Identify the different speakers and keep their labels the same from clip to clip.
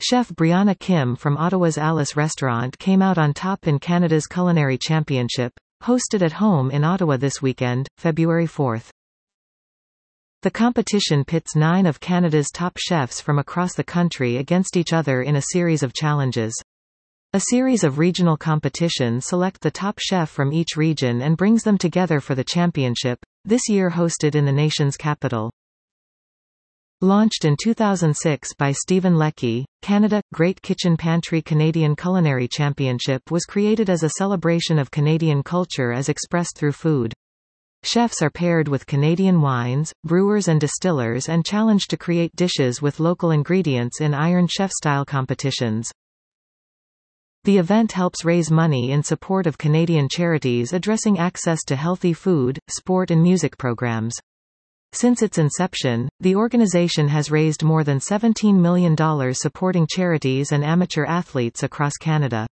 Speaker 1: Chef Brianna Kim from Ottawa's Alice Restaurant came out on top in Canada's Culinary Championship, hosted at home in Ottawa this weekend, February 4. The competition pits 9 of Canada's top chefs from across the country against each other in a series of challenges. A series of regional competitions select the top chef from each region and brings them together for the championship, this year hosted in the nation's capital. Launched in 2006 by Stephen Leckie, Canada Great Kitchen Pantry Canadian Culinary Championship was created as a celebration of Canadian culture as expressed through food. Chefs are paired with Canadian wines, brewers and distillers and challenged to create dishes with local ingredients in Iron Chef-style competitions. The event helps raise money in support of Canadian charities addressing access to healthy food, sport and music programs. Since its inception, the organization has raised more than $17 million supporting charities and amateur athletes across Canada.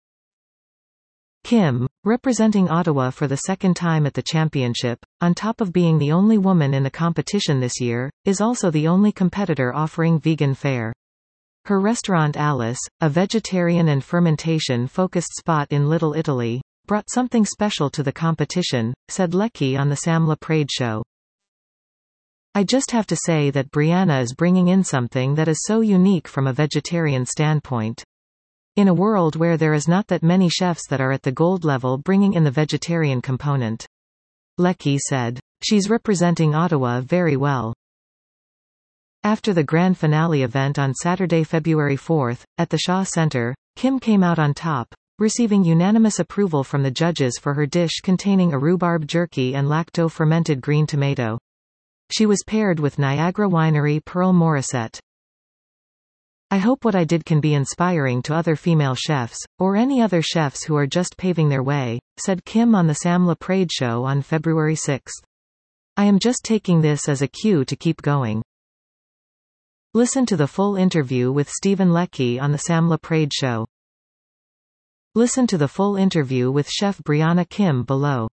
Speaker 1: Kim, representing Ottawa for the second time at the championship, on top of being the only woman in the competition this year, is also the only competitor offering vegan fare. Her restaurant Alice, a vegetarian and fermentation-focused spot in Little Italy, brought something special to the competition, said Leckie on the Sam Laprade show. I just have to say that Brianna is bringing in something that is so unique from a vegetarian standpoint. In a world where there is not that many chefs that are at the gold level bringing in the vegetarian component. Leckie said. She's representing Ottawa very well. After the grand finale event on Saturday, February 4, at the Shaw Centre, Kim came out on top, receiving unanimous approval from the judges for her dish containing a rhubarb jerky and lacto-fermented green tomato. She was paired with Niagara winery Pearl Morissette. I hope what I did can be inspiring to other female chefs, or any other chefs who are just paving their way, said Kim on the Sam Laprade show on February 6. I am just taking this as a cue to keep going. Listen to the full interview with Stephen Leckie on the Sam Laprade show. Listen to the full interview with Chef Brianna Kim below.